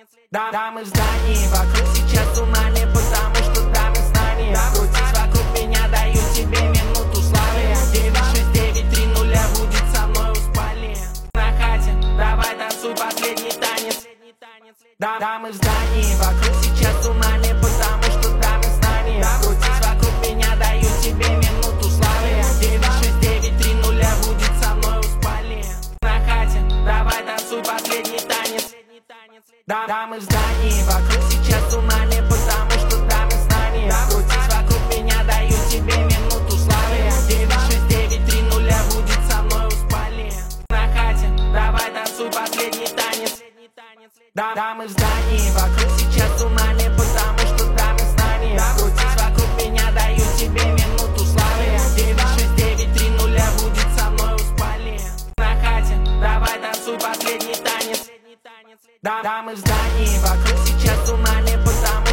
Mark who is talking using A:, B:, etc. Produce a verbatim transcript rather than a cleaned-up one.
A: Да, дамы в здании, вокруг сейчас цунами, потому что дамы в знании. Крутись вокруг меня, даю тебе минуту славы. девять шесть девять три нуля будет со мной у спальни. На хате, давай танцуй последний танец. Да, дамы в здании, вокруг сейчас цунами, потому что дамы в знании. Крутись вокруг меня, даю тебе минуту славы. девять шесть девять три нуля будет со мной у спальни. На хате, давай танцуй последний танец. Да, дамы в здании, вокруг сейчас цунами, потому что дамы в знании. Крутись вокруг меня, даю тебе минуту славы. девять шесть девять три нуля будет со мной у спальни. На хате, давай танцуй последний танец. Да, дамы в здании, вокруг сейчас цунами, потому что дамы в знании. Крутись вокруг меня, даю тебе минуту славы. девять шесть девять три нуля будет со мной у спальни. На хате, давай танцуй последний танец. Да, дамы в здании, вокруг сейчас цунами, потому